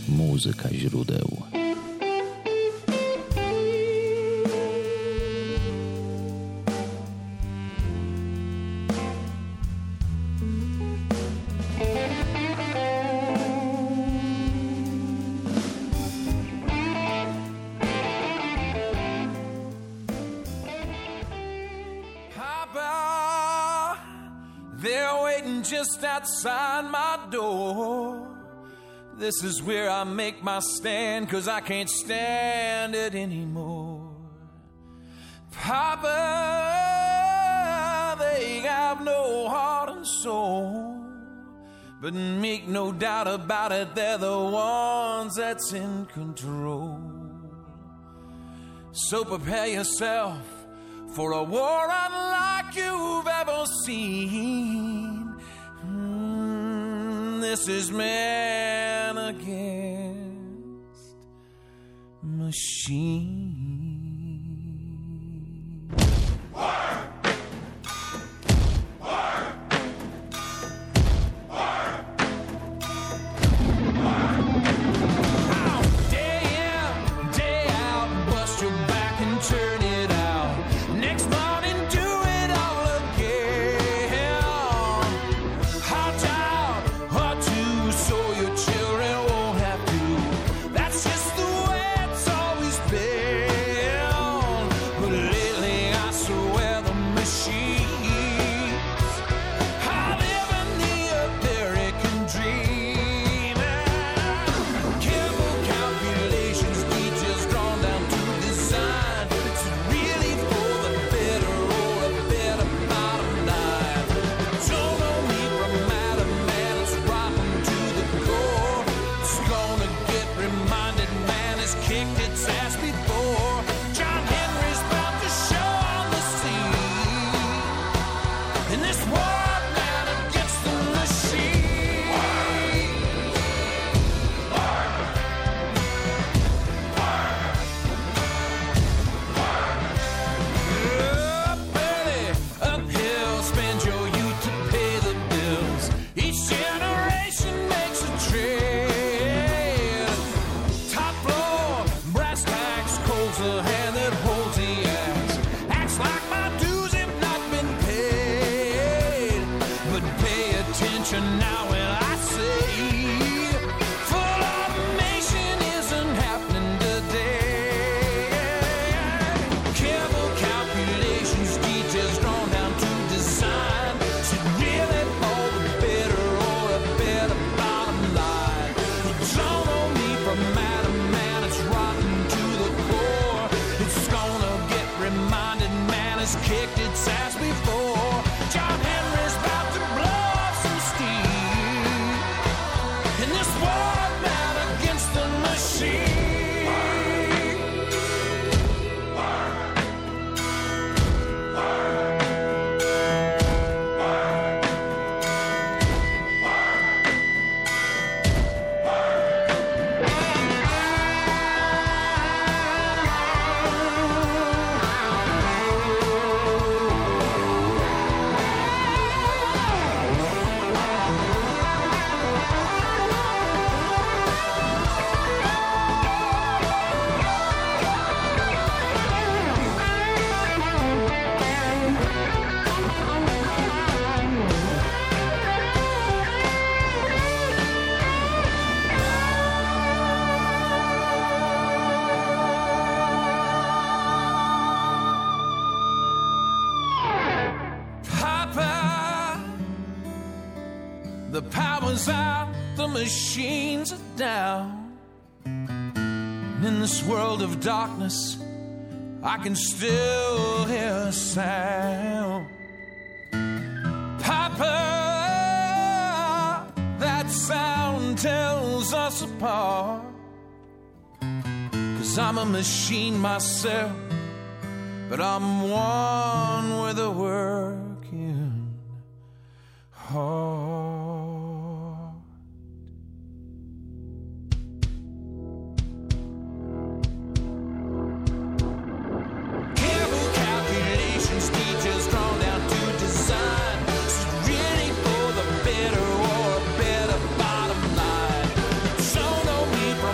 Muzyka źródeł. Just outside my door. This is where I make my stand, 'cause I can't stand it anymore. Papa, they have no heart and soul, but make no doubt about it, they're the ones that's in control. So prepare yourself for a war unlike you've ever seen. This is man against machine. Day in, day out, bust your back and turn it out. Next morning, do it all again. Hot out, hot to, so your children won't have to. That's just the way it's always been. But lately, I swear the machines are living the American dream. Careful calculations, details drawn down to design. It's really for the better or a better bottom line. Don't know me from Adam, man, it's rotten to the core. It's gonna get reminded, man, has kicked its ass before. John Henry's about to show on the scene. In this war, man, against the machine. Up early, uphill, spend your youth to pay the bills. Each generation makes a trade. Top floor, brass tacks, holds the hand that holds the axe. Acts like my dues have not been paid. But pay attention now when I say full automation isn't happening today. Careful calculations, details drawn down to design. Should really all the better or a better bottom line. Don't know me from Adam, man, it's rotten to the core. It's gonna get reminded, man, has kicked its ass before. John Henry's about to blow off some steam. In this war, man, against the machine. Papa, the power's out, the machines are down. In this world of darkness, I can still hear a sound. Papa, that sound tells us apart. 'Cause I'm a machine myself, but I'm one with a working heart. Careful calculations, details drawn down to design. It's really for the better or a better bottom line. So know me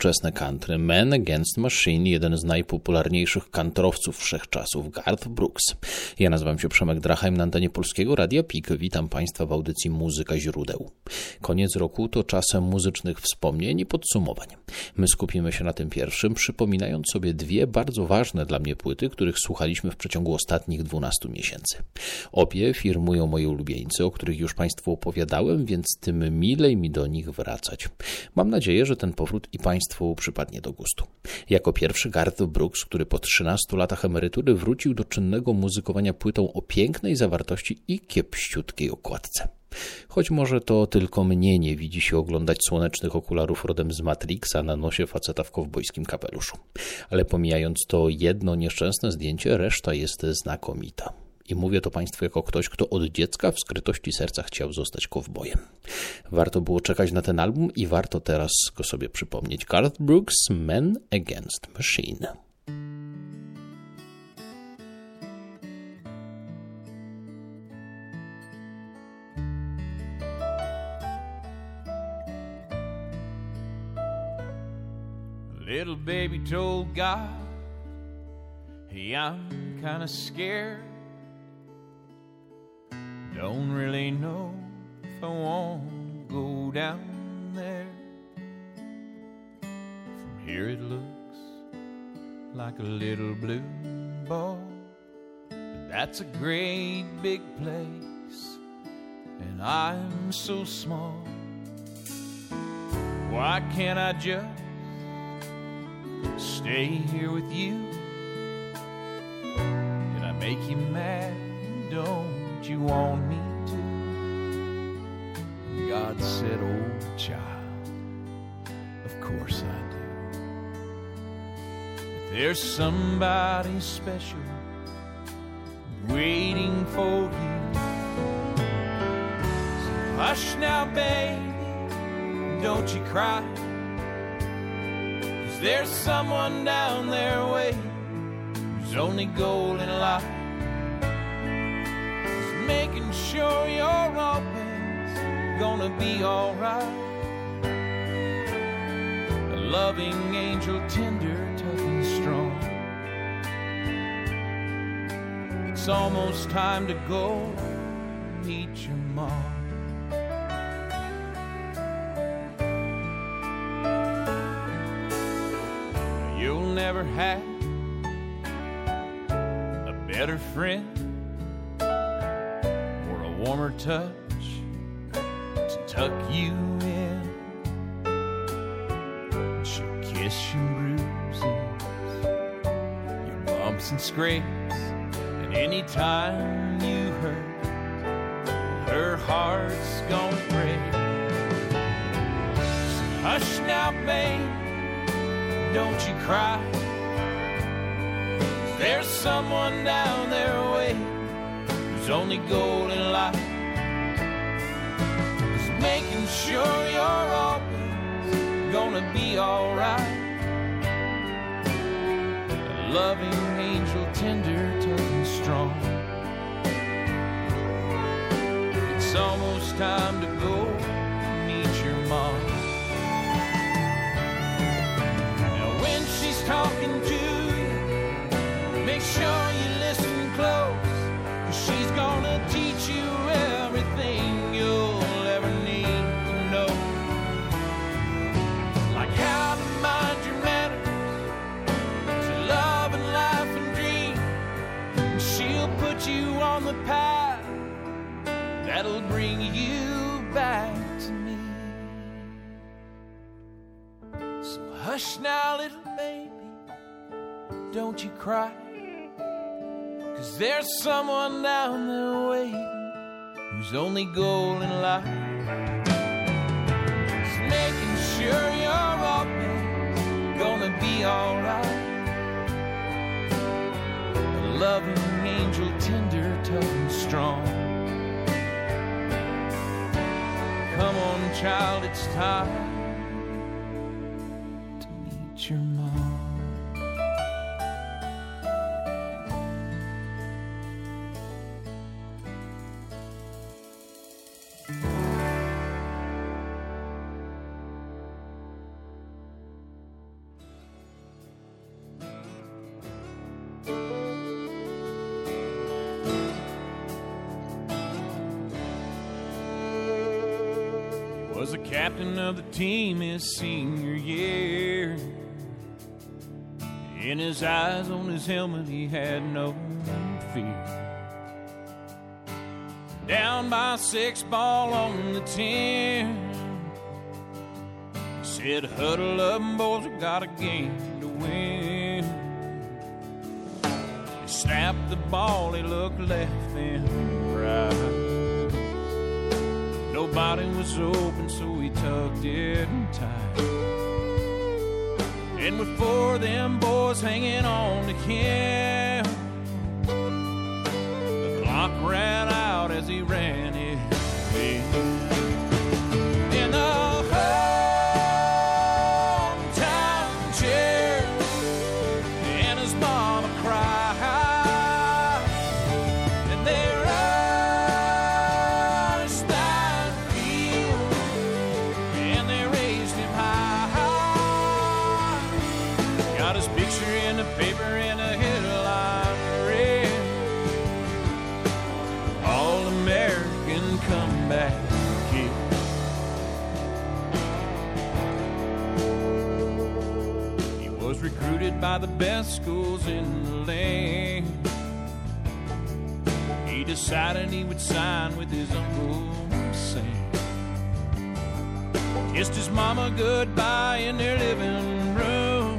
współczesne country, Man Against Machine, jeden z najpopularniejszych kantrowców wszechczasów, Garth Brooks. Ja nazywam się Przemek Drachheim, na antenie Polskiego Radia PIK. Witam Państwa w audycji Muzyka Źródeł. Koniec roku to czasem muzycznych wspomnień i podsumowań. My skupimy się na tym pierwszym, przypominając sobie dwie bardzo ważne dla mnie płyty, których słuchaliśmy w przeciągu ostatnich 12 miesięcy. Obie firmują moi ulubieńcy, o których już Państwu opowiadałem, więc tym milej mi do nich wracać. Mam nadzieję, że ten powrót i Państwu przypadnie do gustu. Jako pierwszy Garth Brooks, który po 13 latach emerytury wrócił do czynnego muzykowania płytą o pięknej zawartości i kiepściutkiej okładce. Choć może to tylko mnie nie widzi się oglądać słonecznych okularów rodem z Matrixa na nosie faceta w kowbojskim kapeluszu. Ale pomijając to jedno nieszczęsne zdjęcie, reszta jest znakomita. I mówię to Państwu jako ktoś, kto od dziecka w skrytości serca chciał zostać kowbojem. Warto było czekać na ten album i warto teraz go sobie przypomnieć. Garth Brooks, Man Against Machine. Little baby told God, hey, I'm kinda scared. Don't really know if I want to go down there. From here it looks like a little blue ball, but that's a great big place, and I'm so small. Why can't I just stay here with you? Did I make you mad? Don't you want me to? God said, oh child, of course I do. But there's somebody special waiting for you. So hush now, baby, don't you cry. There's someone down there waiting whose only goal in life is making sure you're always gonna be alright. A loving angel, tender, tough and strong. It's almost time to go meet your mom. You'll never have a better friend or a warmer touch to tuck you in. She'll kiss your bruises, your bumps and scrapes, and anytime you hurt, her heart's gonna break. So hush now, babe, don't you cry. There's someone down there waiting whose only goal in life is making sure you're always gonna be alright. A loving angel, tender, tough and strong. It's almost time to go meet your mom. Talking to you, make sure you listen close, 'cause she's gonna teach you everything you'll ever need to know, like how to mind your manners, to love and life and dream. And she'll put you on the path that'll bring you back to me. So hush now, little baby, don't you cry, 'cause there's someone down there waiting whose only goal in life is making sure you're always gonna be alright. A loving angel, tender, tough and strong. Come on, child, it's time to meet your mom. Was the captain of the team his senior year. In his eyes, on his helmet, he had no fear. Down by 6 ball on the 10, he said, huddle up, boys, we got a game to win. He snapped the ball, he looked left and right. Nobody was open, so he tucked it tight. And with 4 of them boys hanging on to him, the clock ran out as he ran it in. In the hometown chair, and his mama cried, and they rushed that field, and they raised him high. Got his picture in the paper and a headline read, All-American Comeback Kid. He was recruited by the best schools in the land. He decided he would sign with his Uncle Sam. Kissed his mama goodbye in their living room.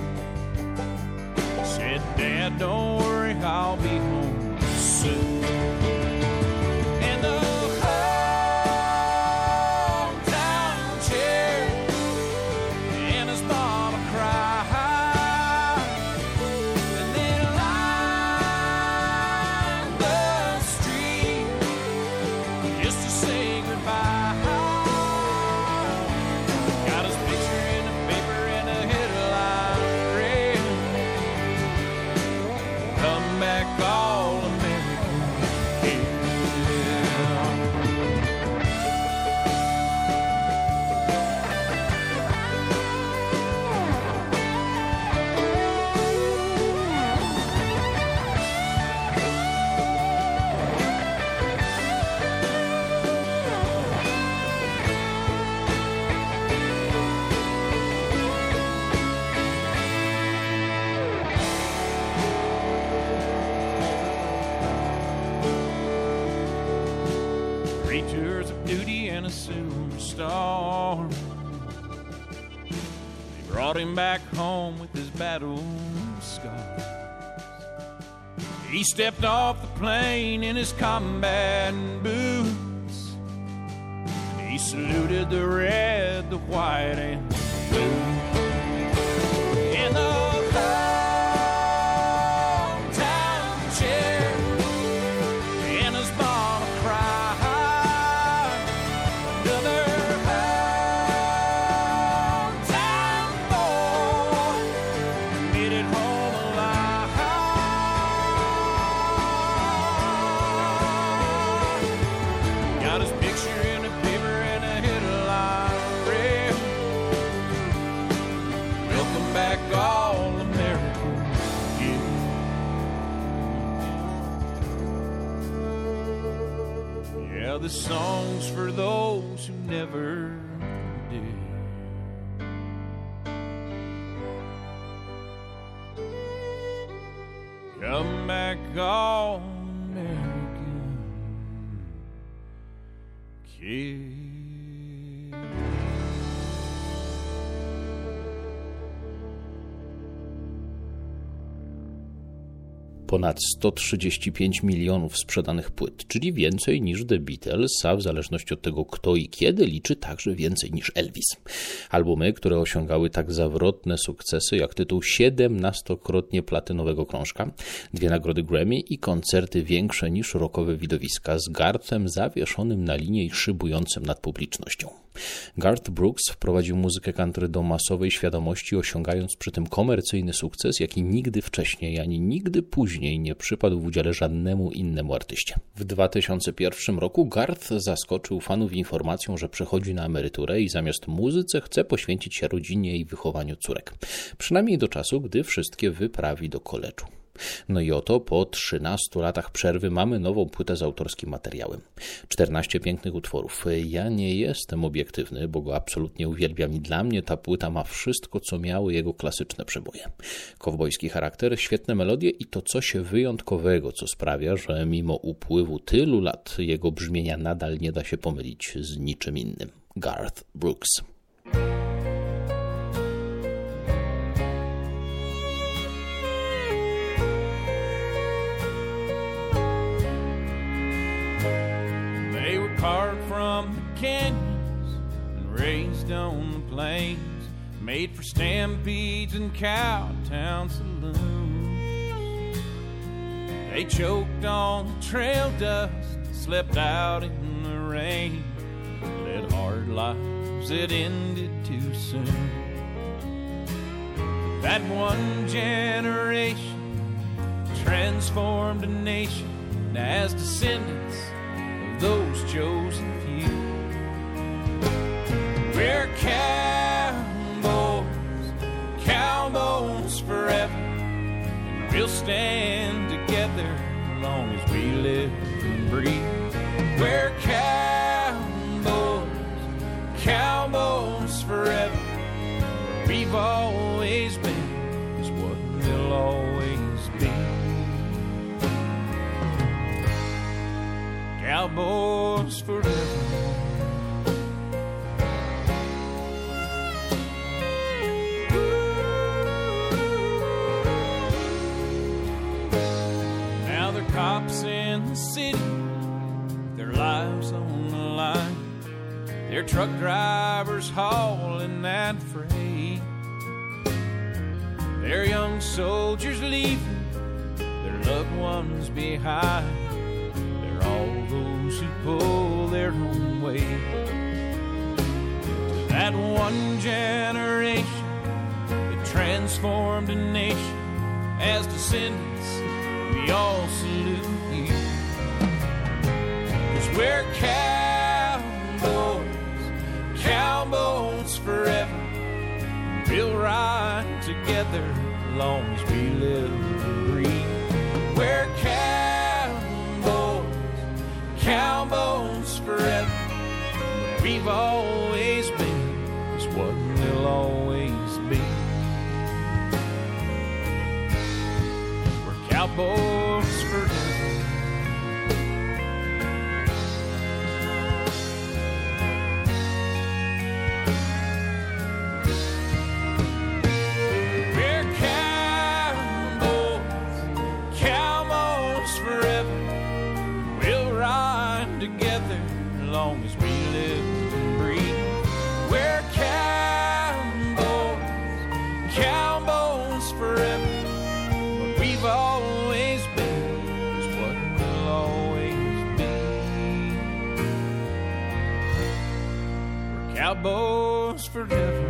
Said, Dad, don't worry, I'll be home soon. And the hometown chair, and his mama cried, and they lined the street just to say goodbye. Got his picture in the paper and a headline read, Come back, All-American Kid. Three tours of duty and a superstar. They brought him back home with his battle scars. He stepped off the plane in his combat boots. He saluted the red, the white, and blue. In the hometown chair, and his mama cried. Another hometown boy made it home alive. Got his picture in the paper and a headline read, Welcome back, All-American Kid. Yeah, the song's for those who never did. Come back, All-American Kid. Ponad 135 milionów sprzedanych płyt, czyli więcej niż The Beatles, a w zależności od tego kto i kiedy liczy także więcej niż Elvis. Albumy, które osiągały tak zawrotne sukcesy jak tytuł 17-krotnie platynowego krążka, 2 nagrody Grammy i koncerty większe niż rockowe widowiska z Garthem zawieszonym na linie i szybującym nad publicznością. Garth Brooks wprowadził muzykę country do masowej świadomości, osiągając przy tym komercyjny sukces, jaki nigdy wcześniej ani nigdy później nie przypadł w udziale żadnemu innemu artyście. W 2001 roku Garth zaskoczył fanów informacją, że przechodzi na emeryturę i zamiast muzyce chce poświęcić się rodzinie i wychowaniu córek. Przynajmniej do czasu, gdy wszystkie wyprawi do koledżu. No i oto po 13 latach przerwy mamy nową płytę z autorskim materiałem. 14 pięknych utworów. Ja nie jestem obiektywny, bo go absolutnie uwielbiam i dla mnie ta płyta ma wszystko, co miały jego klasyczne przeboje. Kowbojski charakter, świetne melodie i to coś wyjątkowego, co sprawia, że mimo upływu tylu lat jego brzmienia nadal nie da się pomylić z niczym innym. Garth Brooks. They were carved from the canyons and raised on the plains, made for stampedes and cowtown saloons. They choked on the trail dust, slept out in the rain, led hard lives that ended too soon. That one generation transformed a nation as descendants of those chosen few. We're cowboys forever, and we'll stand together as long as we live and breathe. We're cowboys forever. We've always been is what we'll always be. Cowboys forever. Now they're cops in the city, their lives on the line. They're truck drivers hauling that freight. They're young soldiers leaving their loved ones behind. They're all those who pull their own weight. That one generation that transformed a nation, as descendants, we all salute you. 'Cause we're cowboys forever. We'll ride together as long as we live and breathe. We're cowboys forever. We've always been is what we'll always be. We're cowboys forever. Together as long as we live and breathe. We're cowboys forever. What we've always been is what we'll always be. We're cowboys forever.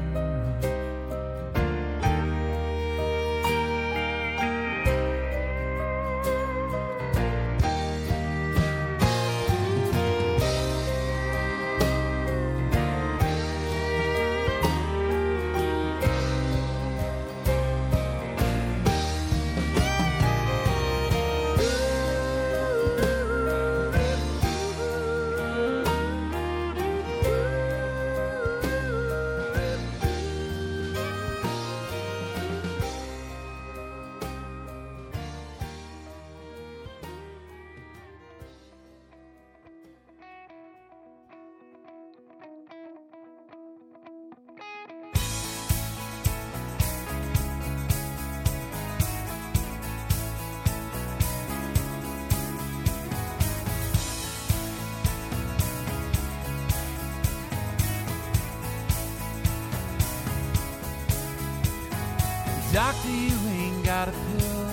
Doctor, you ain't got a pill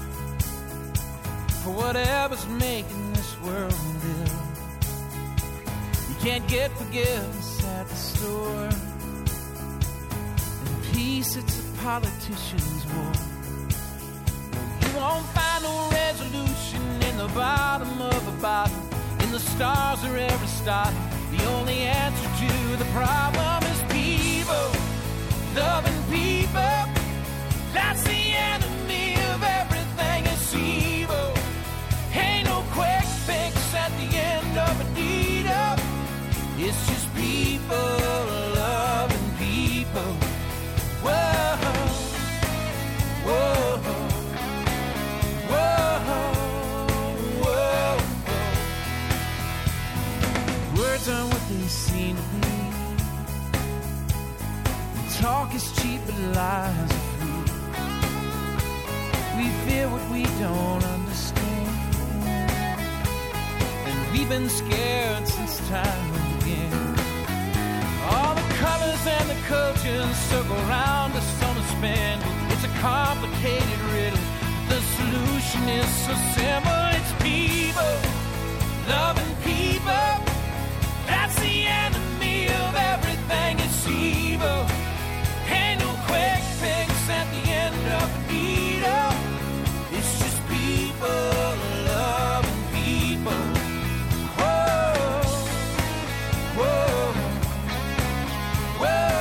for whatever's making this world ill. You can't get forgiveness at the store, and peace, it's a politician's war. You won't find no resolution in the bottom of a bottle, in the stars or Aristotle. The only answer to the problem is people, loving people. That's the enemy of everything. what we don't understand. And we've been scared since time began. All the colors and the cultures circle around us on a spin. It's a complicated riddle. The solution is so simple. It's people loving people. That's the enemy of everything. It's evil. Ain't no quick fix at the end of the needle. It's just people loving people. Whoa, whoa, whoa.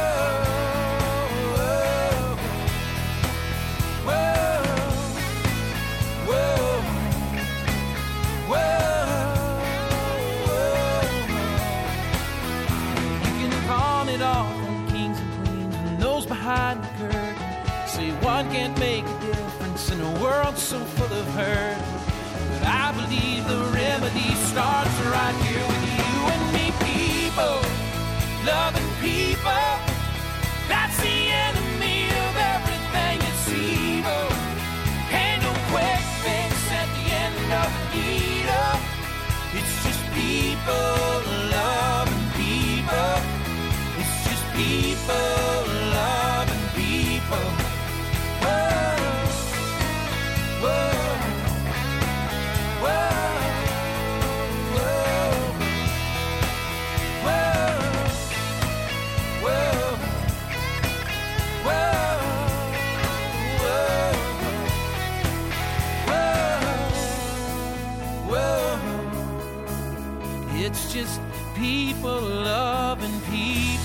Behind the curtain, say one can't make a difference in a world so full of hurt. But I believe the remedy starts right here with you and me. People loving people. That's the enemy of everything. It's evil. Ain't no quick fix at the end of the needle. It's just people loving people. It's just people loving people. Whoa, whoa, whoa, whoa, whoa, whoa, whoa, whoa. It's just people loving people.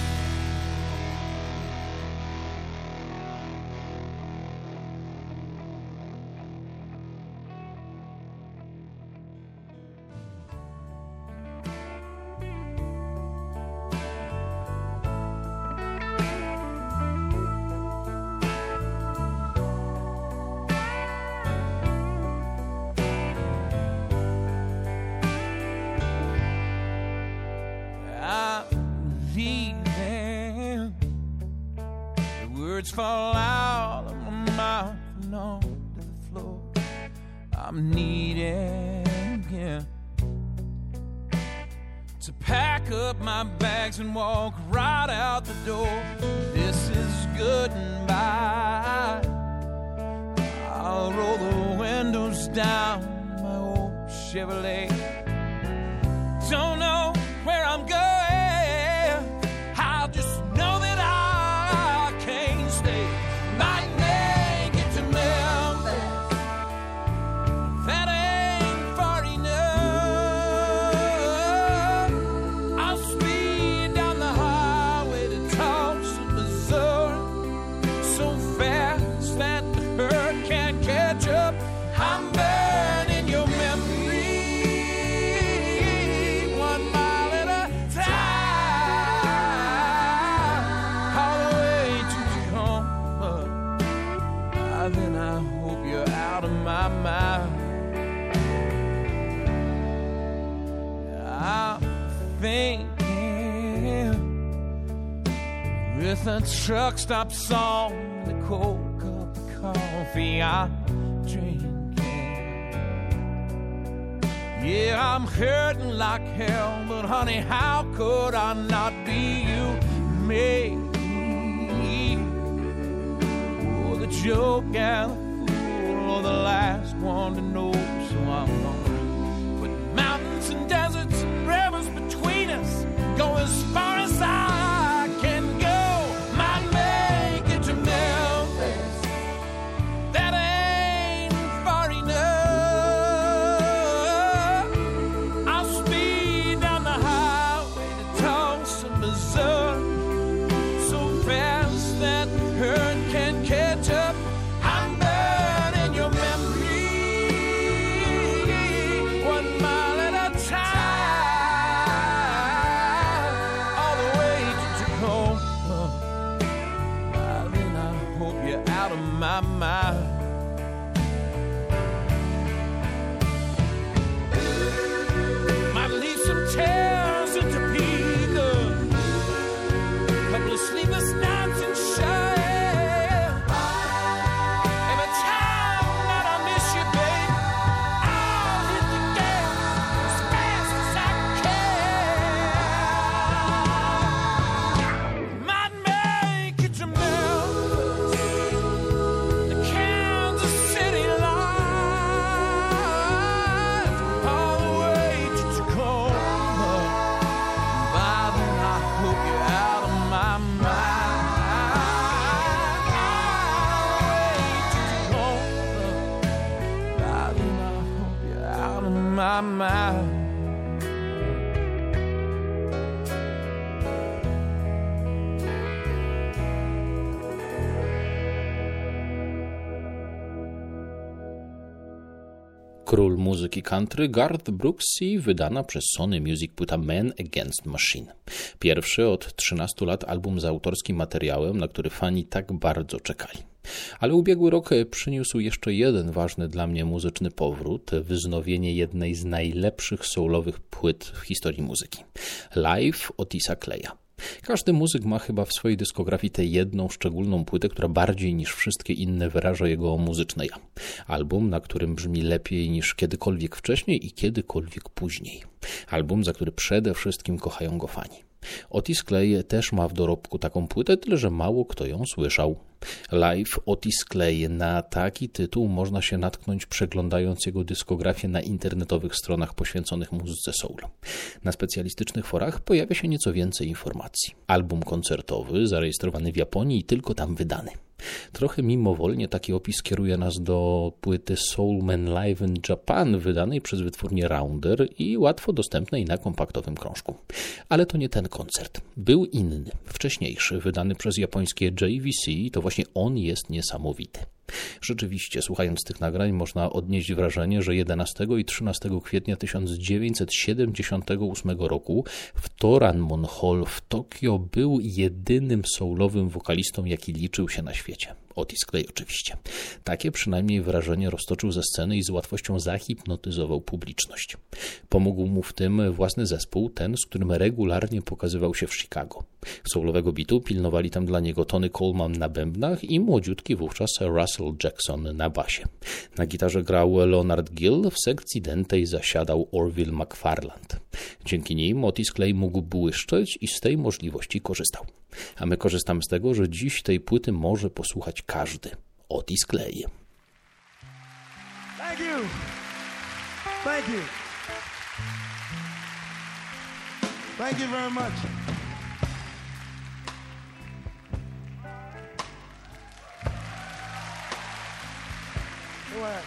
Fall out of my mouth and onto the floor. I'm needing him to pack up my bags and walk right out the door. This is goodbye. I'll roll the windows down my old Chevrolet. Don't know where I'm going. I'll just know that I can't stay. Might make it to Memphis. That ain't far enough. I'll speed down the highway to Tulsa, Missouri, so fast that the hurt can't catch up. I'm burning your memory 1 mile at a time, all the way to Tacoma. Then I hope you're out of my mind. I'm thinking with a truck stop song and a cold cup of coffee I'm drinking. Yeah, I'm hurting like hell, but honey, how could I not be you? Maybe the joke and the fool, or the last one to know. So I'm gonna put mountains and deserts and rivers between us, go as far as I can go. Might make it to Memphis. That ain't far enough. I'll speed down the highway to Tulsa, Missouri, so fast that hurt can't catch up. I'm burning your memory 1 mile at a time, all the way my mind. Król muzyki country Garth Brooks i wydana przez Sony Music płyta Man Against Machine. Pierwszy od 13 lat album z autorskim materiałem, na który fani tak bardzo czekali. Ale ubiegły rok przyniósł jeszcze jeden ważny dla mnie muzyczny powrót, wznowienie jednej z najlepszych soulowych płyt w historii muzyki. Live Otisa Claya. Każdy muzyk ma chyba w swojej dyskografii tę jedną szczególną płytę, która bardziej niż wszystkie inne wyraża jego muzyczne ja. Album, na którym brzmi lepiej niż kiedykolwiek wcześniej i kiedykolwiek później. Album, za który przede wszystkim kochają go fani. Otis Clay też ma w dorobku taką płytę, tyle że mało kto ją słyszał. Live Otis Clay. Na taki tytuł można się natknąć, przeglądając jego dyskografię na internetowych stronach poświęconych muzyce soul. Na specjalistycznych forach pojawia się nieco więcej informacji. Album koncertowy, zarejestrowany w Japonii i tylko tam wydany. Trochę mimowolnie taki opis kieruje nas do płyty Soul Man Live in Japan, wydanej przez wytwórnię Rounder i łatwo dostępnej na kompaktowym krążku. Ale to nie ten koncert. Był inny, wcześniejszy, wydany przez japońskie JVC i to właśnie on jest niesamowity. Rzeczywiście, słuchając tych nagrań, można odnieść wrażenie, że 11 i 13 kwietnia 1978 roku w Toranmon Hall w Tokio był jedynym soulowym wokalistą, jaki liczył się na świecie. Otis Clay oczywiście. Takie przynajmniej wrażenie roztoczył ze sceny i z łatwością zahipnotyzował publiczność. Pomógł mu w tym własny zespół, ten, z którym regularnie pokazywał się w Chicago. Soulowego bitu pilnowali tam dla niego Tony Coleman na bębnach i młodziutki wówczas Russell Jackson na basie. Na gitarze grał Leonard Gill, w sekcji dętej zasiadał Orville McFarland. Dzięki nim Otis Clay mógł błyszczeć i z tej możliwości korzystał. A my korzystamy z tego, że dziś tej płyty może posłuchać każdy. Otis Clay. Thank you. Thank you. Thank you very much. Go ahead.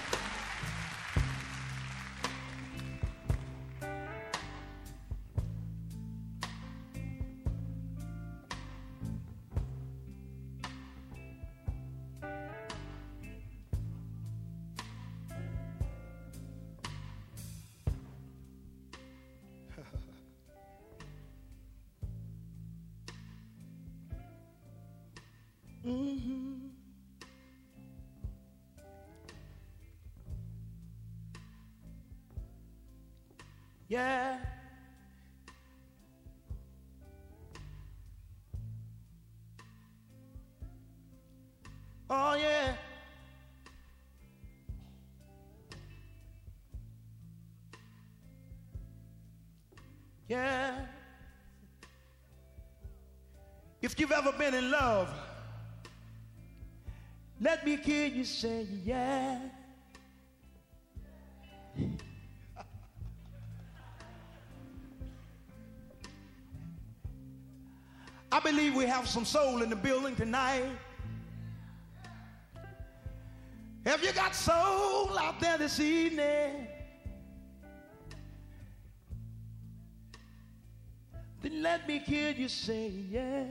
Mm-hmm. Yeah. Oh yeah. Yeah. If you've ever been in love, let me hear you say yeah. I believe we have some soul in the building tonight. Have you got soul out there this evening? Then let me hear you say yeah.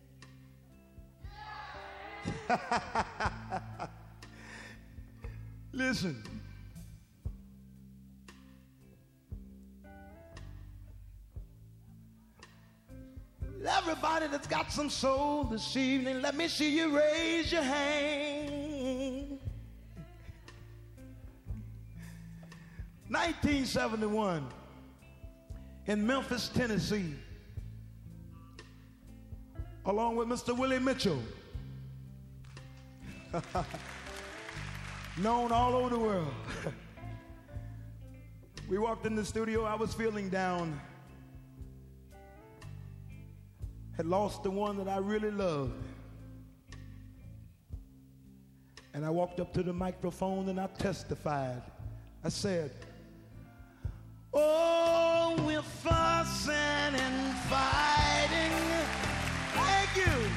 Listen. Everybody that's got some soul this evening, let me see you raise your hand. 1971 in Memphis, Tennessee, along with Mr. Willie Mitchell, known all over the world. We walked in the studio, I was feeling down, had lost the one that I really loved. And I walked up to the microphone and I testified. I said, oh, we're fussing and fighting. Thank you.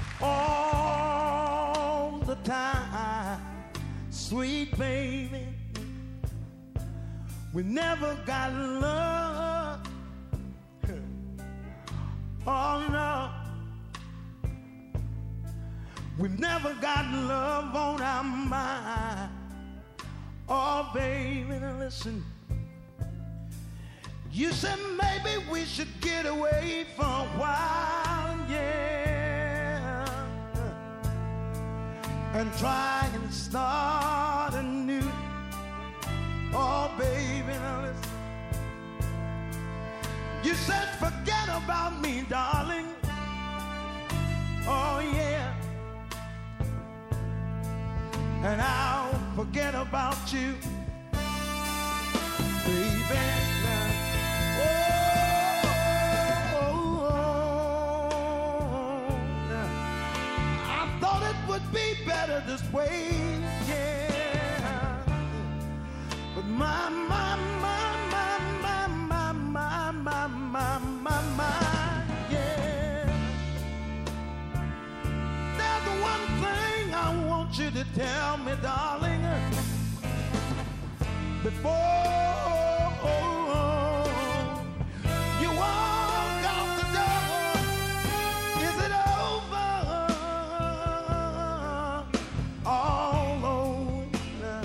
All the time, sweet baby. We never got love. Oh no. We've never got love on our mind. Oh baby, now listen. You said maybe we should get away for a while, yeah, and try and start anew. Oh baby, now listen. You said forget about me, darling. Oh yeah, and I'll forget about you, baby. I thought it would be better this way, yeah. But my, yeah. There's one thing I want you to tell me, darling, before you walk out the door. Is it over? All over.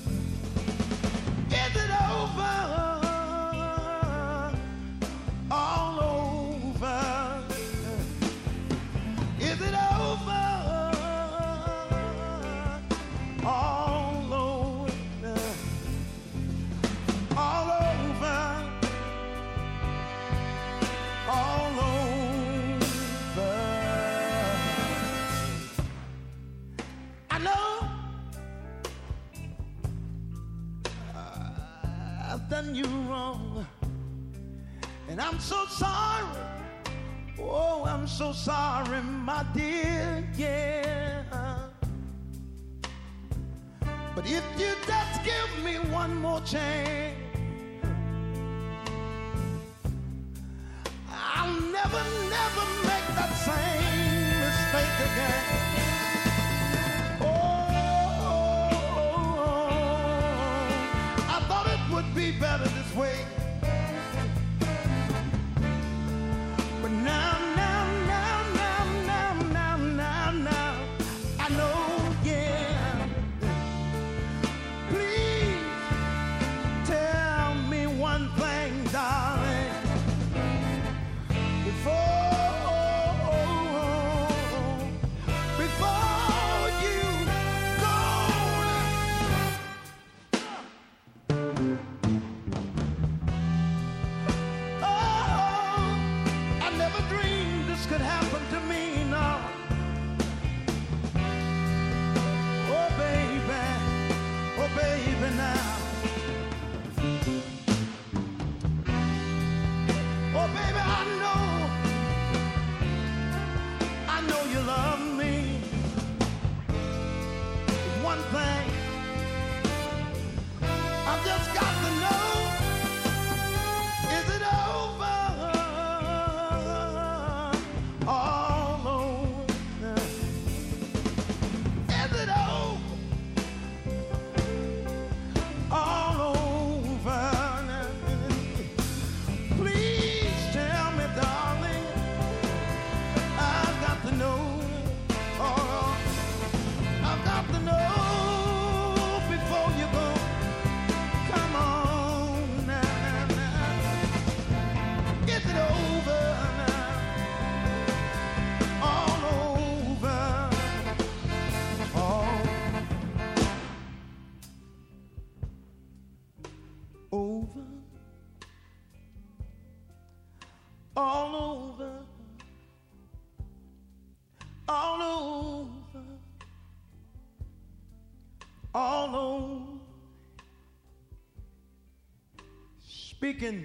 Is it over? All over. Is it over? All over. All over. All over. I know I've done you wrong, and I'm so sorry. Oh, I'm so sorry, my dear, yeah. But if you just give me one more chance, I'll never, never make that same mistake again. I thought it would be better this way. But now, I know, yeah. Please tell me one thing, darling, before you go. Oh, I never dreamed this could happen to me, no. Oh baby now. Oh baby, I know you love me. One thing I've just got to know, is it over? All over. Is it over? All over. Please tell me, darling, I've got to know. Oh, I've got to know before you go. Come on now. Is it over now? All over. All over. All over. All over. All over. Speaking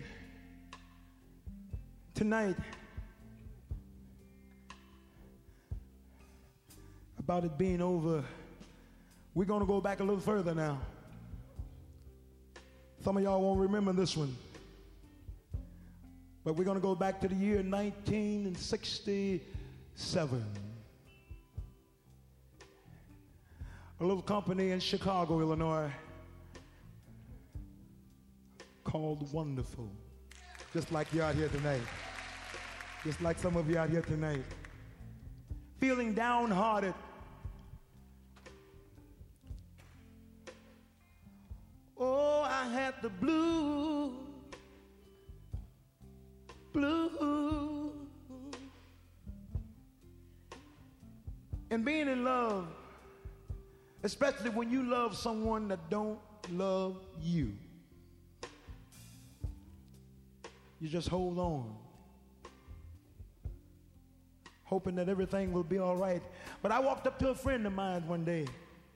tonight about it being over, we're going to go back a little further now. Some of y'all won't remember this one, but we're going to go back to the year 1967. A little company in Chicago, Illinois, called Wonderful. Just like you out here tonight. Just like some of you out here tonight. Feeling downhearted. Oh, I had the blues. And being in love, especially when you love someone that don't love you, you just hold on, hoping that everything will be all right. But I walked up to a friend of mine one day,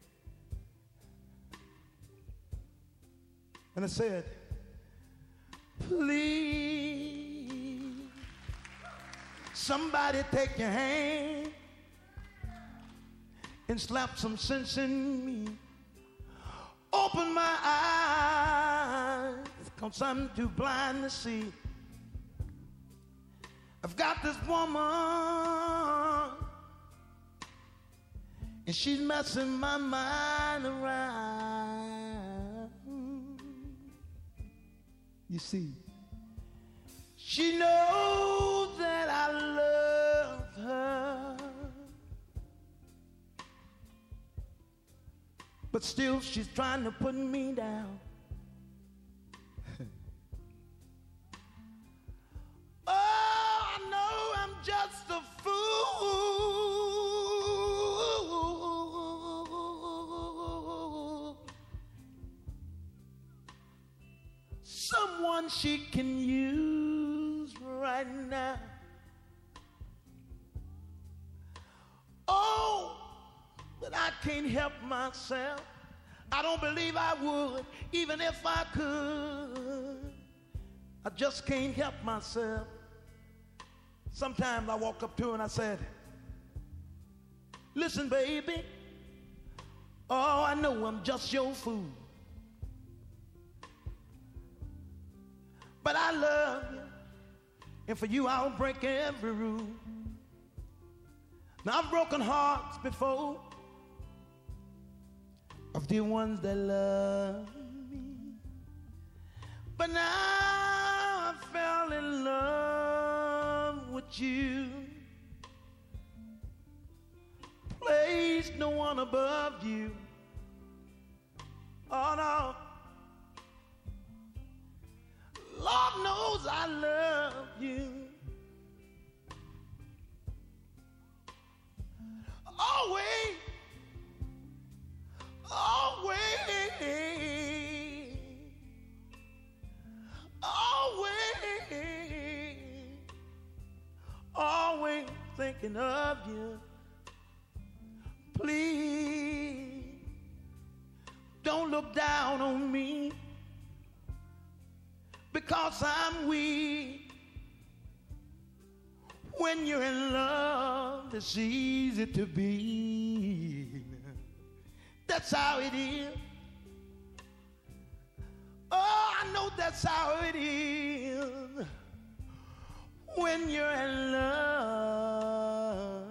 and I said, please, somebody take your hand and slap some sense in me. Open my eyes, 'cause I'm too blind to see. I've got this woman, and she's messing my mind around. You see, she knows that I love her, but still she's trying to put me down. Oh, I know I'm just a fool. Someone she can use right now. Oh, but I can't help myself. I don't believe I would, even if I could. I just can't help myself. Sometimes I walk up to her and I said, listen, baby, oh, I know I'm just your fool, but I love you, and for you I'll break every rule. Now I've broken hearts before of the ones that love me, but now I fell in love with you. Place no one above you. Oh no, Lord knows I love you. Always, always, always, always thinking of you. Please don't look down on me because I'm weak. When you're in love, it's easy to be. That's how it is. Oh, I know that's how it is. When you're in love,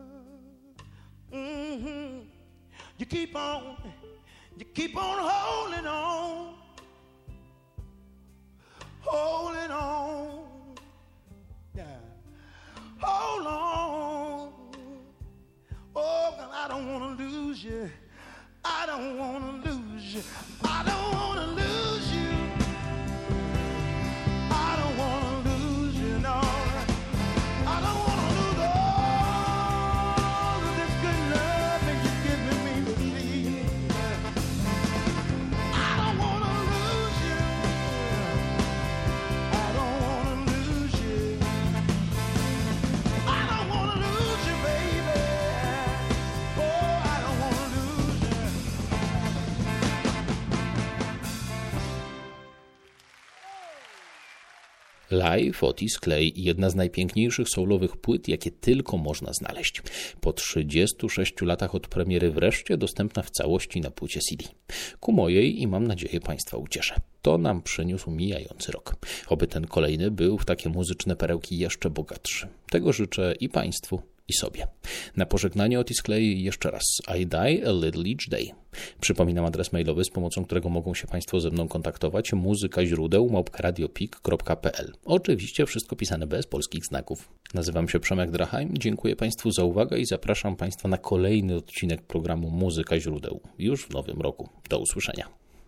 you keep on holding on, holding on. Yeah. Hold on. Oh, God, I don't want to lose you. I don't want to lose you. I don't want to lose you. I don't want to lose you, no. I don't want to lose all of this good love that you're giving me, believe. I don't want to lose you. I don't want to lose you. I don't want to lose you, baby. Oh, I don't want to lose you. Live, Otis Clay, jedna z najpiękniejszych soulowych płyt, jakie tylko można znaleźć. Po 36 latach od premiery wreszcie dostępna w całości na płycie CD. Ku mojej i mam nadzieję Państwa ucieszę. To nam przyniósł mijający rok. Oby ten kolejny był w takie muzyczne perełki jeszcze bogatszy. Tego życzę i Państwu, i sobie. Na pożegnanie Otis Clay jeszcze raz I Die a Little Each Day. Przypominam adres mailowy, z pomocą którego mogą się Państwo ze mną kontaktować: muzykaźródeł@radiopik.pl. Oczywiście wszystko pisane bez polskich znaków. Nazywam się Przemek Drachheim, dziękuję Państwu za uwagę i zapraszam Państwa na kolejny odcinek programu Muzyka Źródeł już w nowym roku. Do usłyszenia.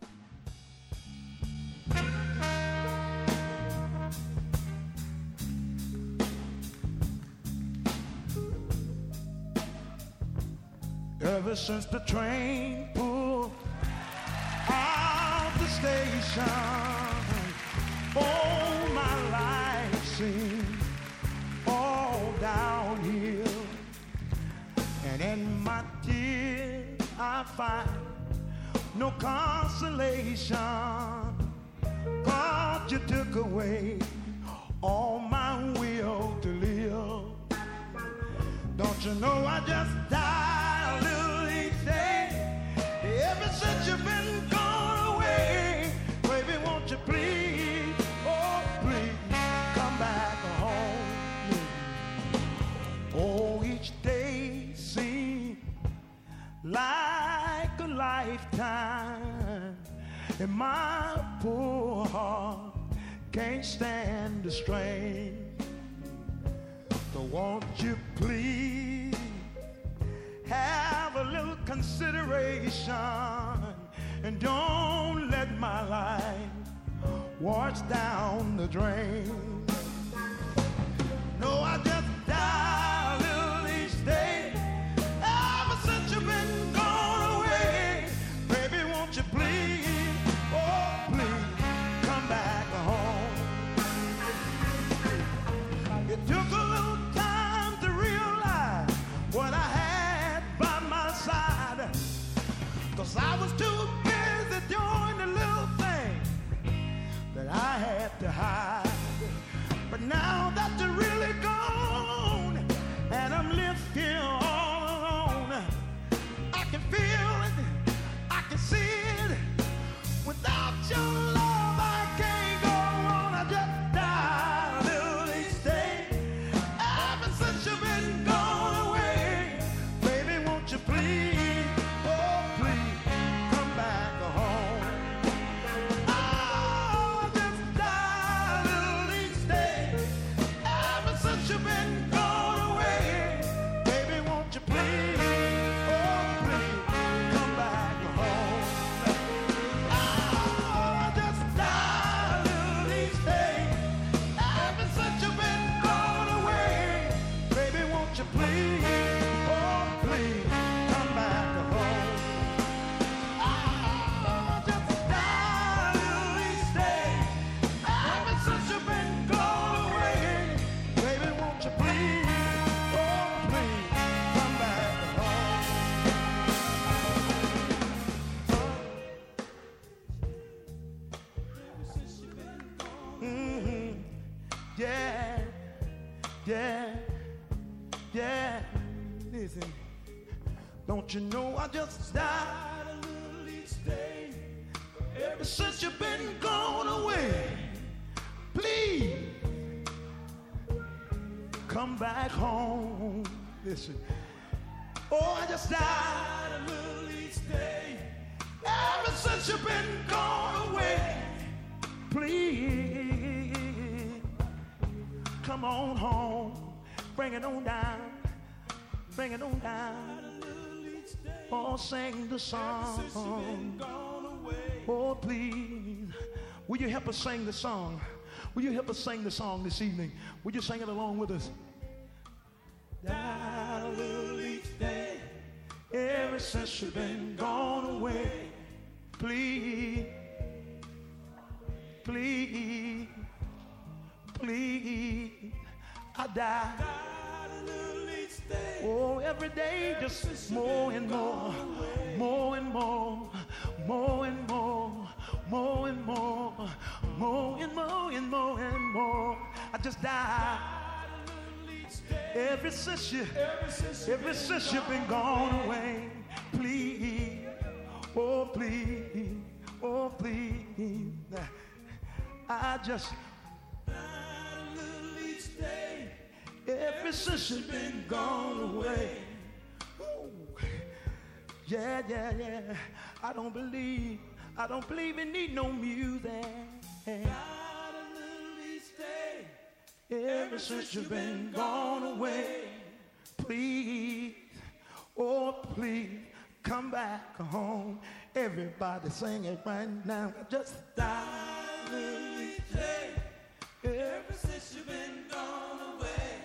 Ever since the train pulled out the station, oh, my life seems all downhill. And in my tears I find no consolation, 'cause you took away all my will to live. Don't you know I just died a little each day? Ever since you've been gone away, baby, won't you please, oh please, come back home. Oh, each day seems like a lifetime, and my poor heart can't stand the strain. So won't you please have a little consideration, and don't let my life wash down the drain. No, I just die a little each day. Ever since you've been gone away, baby, won't you please, oh please, come back home. It took a little time to realize what I had by my side, 'cause I was too busy doing the little thing that I had to hide. But now that you're really gone and I'm left here all alone, I can feel it, I can see it. Without your love I can't go on. I just die a little each day. Ever since you've been gone away, baby, won't you please, oh please, come back home. Oh, I just die a little each day. Ever since you've been gone away, baby, won't you please, oh please, come back home. Oh, I just die a little each day. Ever since you've been gone away, baby, won't you please, oh please, come back home. Oh, I just die a little each day. Ever since you've been gone away, baby, won't you please, oh please, come back home. Mm-hmm. Yeah, yeah, yeah. Listen, don't you know I just died a little each day? Ever since you've been gone away, please come back home. Listen, oh, I just died a little each day. Ever since you've been gone away, please come on home. Bring it on down, bring it on down. Oh, sing the song. Oh, please, will you help us sing the song? Will you help us sing the song this evening? Will you sing it along with us? Die a little each day, ever since you've been gone away. Please, please, please, I die. Oh, every day just more and more, more and more, more and more, more and more, more and more and more and more. I just die. Ever since you've been gone away. Please, oh please, oh please. I just each day. Ever since you've been gone away. Ooh. Yeah. I don't believe it need no music. Ever since you've been gone away, please, oh please, come back home. Everybody sing it right now. Just silently say, ever since you've been gone away,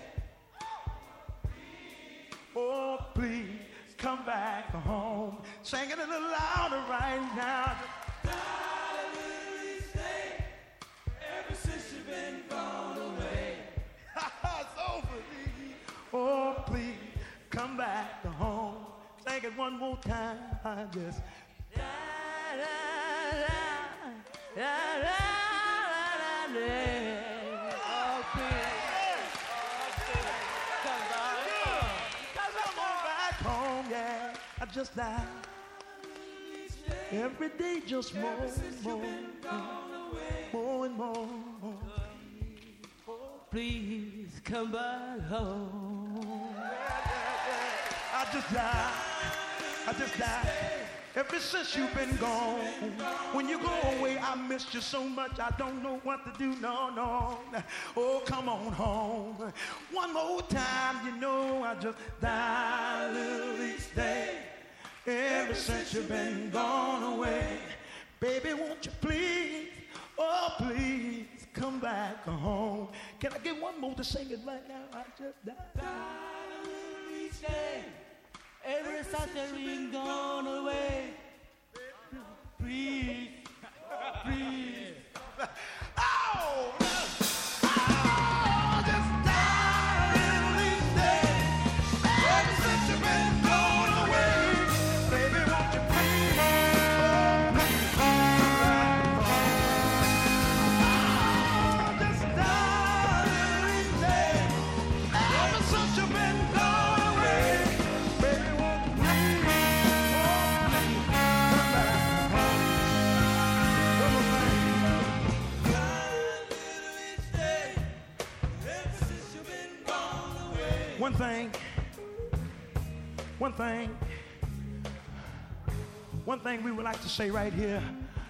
oh please, come back home. Sing it a little louder right now. Silently say, ever since you've been gone away. So please, oh please, come back home. Sing it one more time. Just oh, please, come back home. Yeah, I just died. Every day just more and more. Please come back home. I just died. Ever since you've been gone. When you go away, I missed you so much. I don't know what to do. No. Oh, come on home. One more time, you know I just died each day. Ever since you've been gone away. Baby, won't you please, oh please, come back home. Can I get one more to sing it right now? I just died each day. Ever since you've been gone away. Please. Oh, just died each day. Ever since you've been gone away. Baby, won't you please, oh please, come back home. Oh, just died each day. Ever since you've been gone away. Baby, won't you please, oh please, come back home. One more thing. One thing we would like to say right here.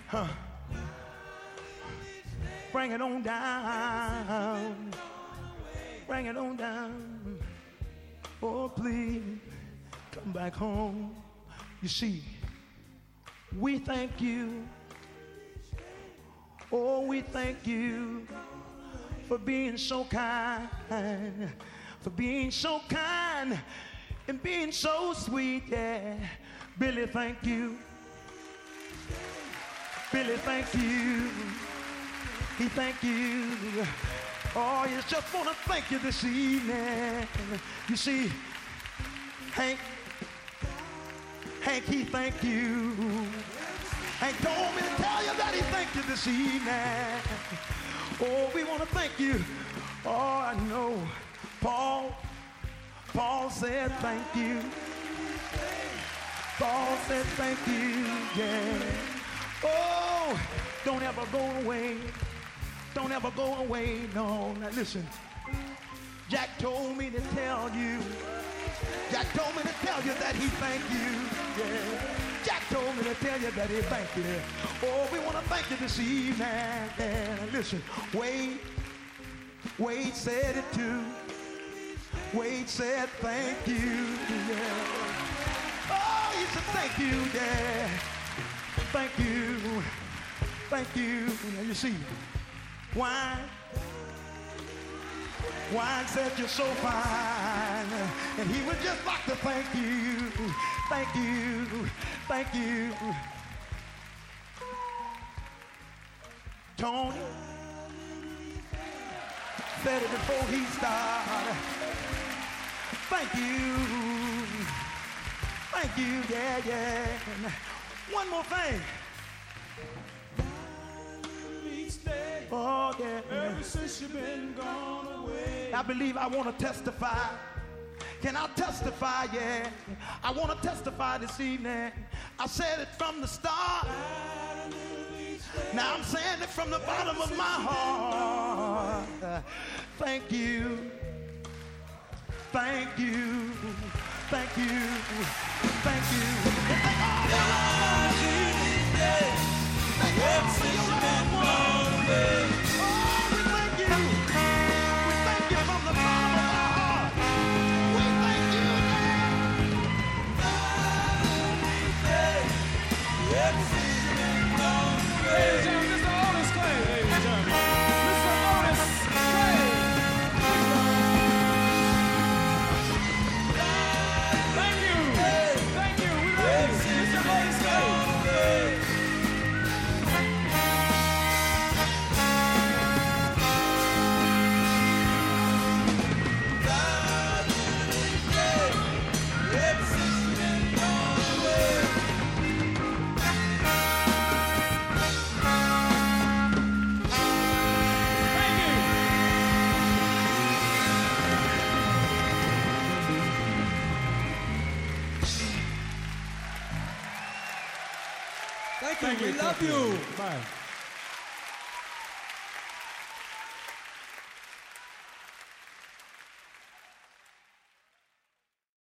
Bring it on down. Bring it on down. Oh, please, come back home. You see, we thank you. Oh, we thank you for being so kind, for being so kind and being so sweet, yeah. Billy, thank you. Billy, thank you. He thank you. Oh, you just want to thank you this evening. You see, Hank, he thank you. Hank told me to tell you that he thank you this evening. Oh, we want to thank you. Oh, I know. Paul said thank you. Paul said thank you, yeah. Oh, don't ever go away. Don't ever go away, no. Now listen, Jack told me to tell you. Jack told me to tell you that he thank you, yeah. Jack told me to tell you that he thank you. Oh, we want to thank you this evening. And listen, Wade said it too. Wade said thank you, yeah. Oh, he said thank you, yeah. Thank you. Thank you. Now you see, Wine said you're so fine. And he would just like to thank you. Thank you. Thank you. Tony said it before he started. Thank you. Thank you, yeah. And one more thing. Oh, yeah. Ever since you've been gone away. I believe I want to testify. Can I testify? Yeah. I want to testify this evening. I said it from the start. Now I'm saying it from the bottom of my heart. Thank you. Thank you. Thank you. Thank you. It's like all the love these days. Thank you for your loved ones. Oh, we thank you. We thank you from the bottom of our heart. We thank you, Ladies and gentlemen, Mr. Otis Clay, ladies and gentlemen. Mr. Otis Clay. Thank you. Thank you. We love you. Mr. Otis Clay. Thank you. We love you. Bye.